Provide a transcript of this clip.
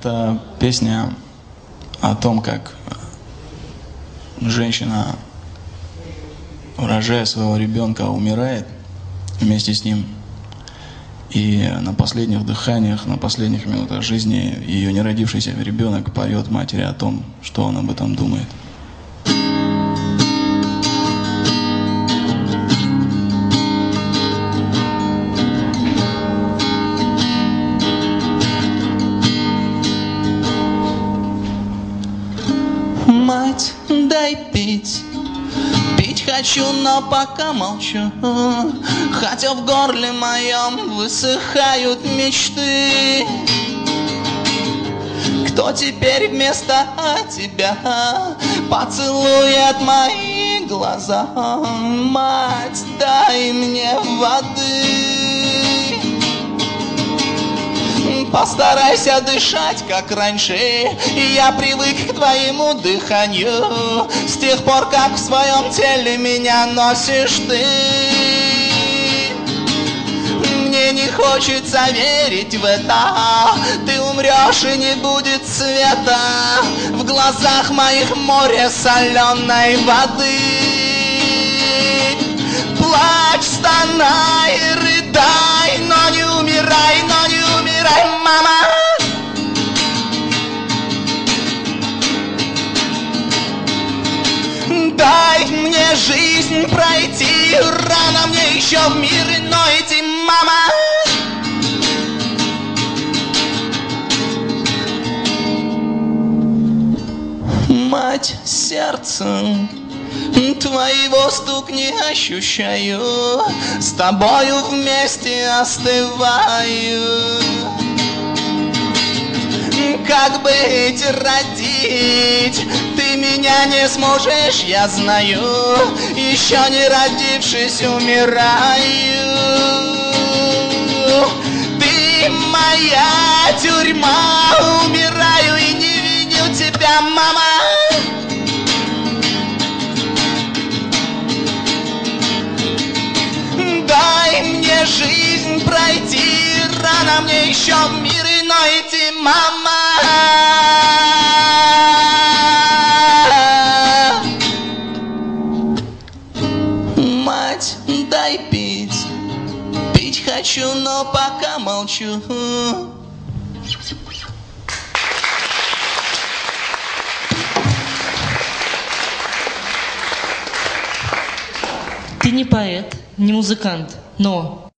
Это песня о том, как женщина, рожая своего ребенка, умирает вместе с ним. И на последних дыханиях, на последних минутах жизни ее неродившийся ребенок поет матери о том, что он об этом думает. Мать, дай пить. Пить хочу, но пока молчу, хотя в горле моем высыхают мечты. Кто теперь вместо тебя поцелует мои глаза? Мать, дай мне воды. Постарайся дышать, как раньше. Я привык к твоему дыханию с тех пор, как в своем теле меня носишь ты. Мне не хочется верить в это. Ты умрешь и не будет света в глазах моих море соленой воды. Плачь, стонай, рыдай, но не умирай, но не умирай, мама. Дай мне жизнь пройти, рано мне еще в мир иной идти, мама. Мать, сердцем твоего стук не ощущаю, с тобою вместе остываю. Как быть, родить? Ты меня не сможешь, я знаю. Еще не родившись, умираю. Ты моя тюрьма, умираю и не виню тебя, мама. Дай мне жизнь пройти, рано мне еще в мир иной идти, мама. Мать, дай пить. Пить хочу, но пока молчу. Ты не поэт, не музыкант, но